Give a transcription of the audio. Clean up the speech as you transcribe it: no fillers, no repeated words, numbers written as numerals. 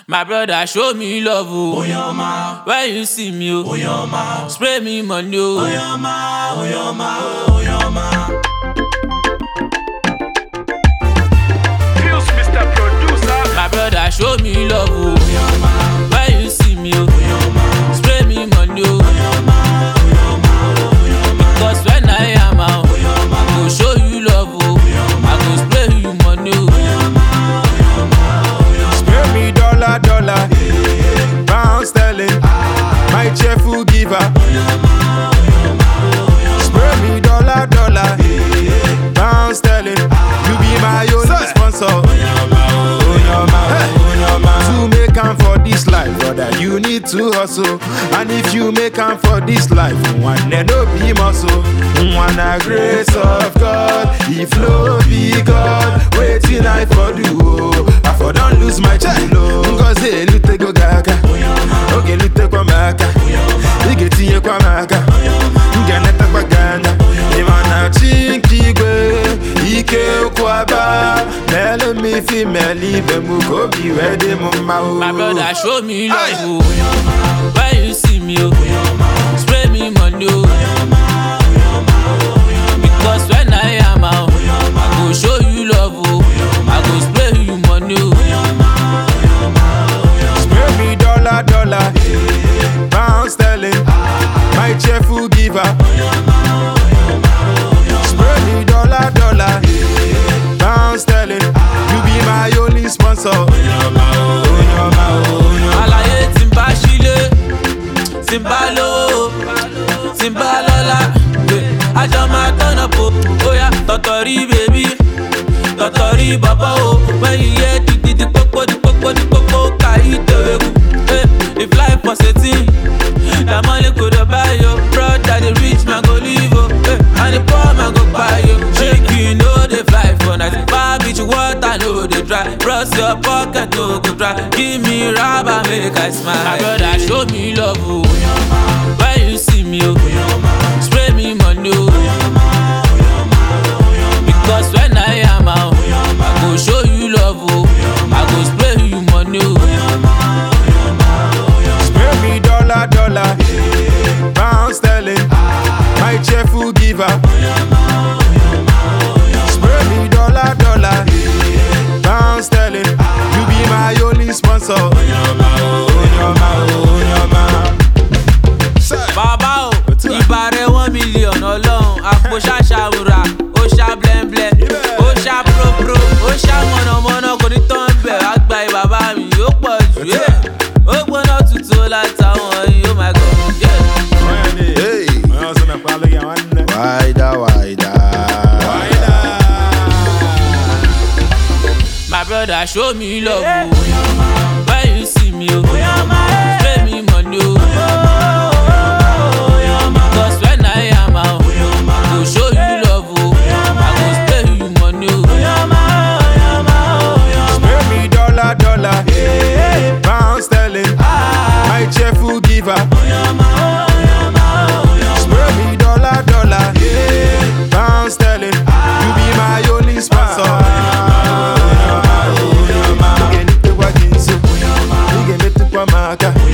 My brother, show me love, oh. Oyoma. When you see me, oh. Oyoma. Spray me money, oh. Oyoma, Oyoma, Oyoma. Feels Mr. Producer. My brother, show me love, oh. Oyoma. When you see me, oh. Oyoma. Spray me money, oh. Oyoma, Oyoma, Oyoma. Because when I am out, I go show you love, oh. I go spray you money, oh. Spare me dollar, pound sterling, my cheerful giver. Spare me dollar, pound sterling, you be my only sponsor. To make am for this life, brother, you need to hustle. And if you make am for this life, one no be muscle. One a grace of God, if no be God, waiting I for do. I for don't lose my chilo. Ngozi lute go gaga, oge lute kwa maka, igetinye kwa maka, ngeneta kwa ganda. Imana chinkigwe, ike ukwaba, mele mi fi meli bemu kobi wedi mumma. My brother, show me love, oh. When you see me, oh. Spray me money, oh. Because when I am out, I go show you love, oh. I go spray you money, oh. Spare me dollar, pound sterling, my cheerful giver. Spare me dollar, pound sterling, you be my only sponsor. Alaye timba shile, timba lo, timba lola. Ajo ma turn up, oh yeah, totori baby, totori baba oh. When you hear the popo, kai teweku. If life was a thing, the money could buy you. Brother, the rich man go live, oh. And the poor man go buy you. Chicken know they fly for night. Far beach water know they dry. Brush your pocket no go dry. Give me rubber make I smile. My brother, show me love, oh. When you see me, oh. Spray me money, oh. Because when I am out, I go show you love, oh. I go spray you money, oh. Spare me dollar, pound sterling, my cheerful giver. Spare me dollar, pound sterling, you be my only sponsor. Baba o, ìbàrẹ̀ 1 million ọlọ́run, àpò ṣàṣàwùrà, ó ṣá blẹ́ńblẹ́, ó ṣá pro, ó ṣá mọ̀nàmọ́ná, kò ní tán bẹ̀, wá gba ìbàbá mi, ó pọ̀ jù ẹ́. Ó gbóná tutù látàwọn yìí, oh my God, yeah. Hey, wider. My brother, show me love, oh. When you see me, oh. Spray me money, oh. Because when I am out, I go show you love, oh. I go spray you money, oh. Spare me dollar, pound sterling, my cheerful giver. Spare me dollar, pound sterling, you be my only sponsor. Nige nipe kwa ginsu, nige metu kwa maka,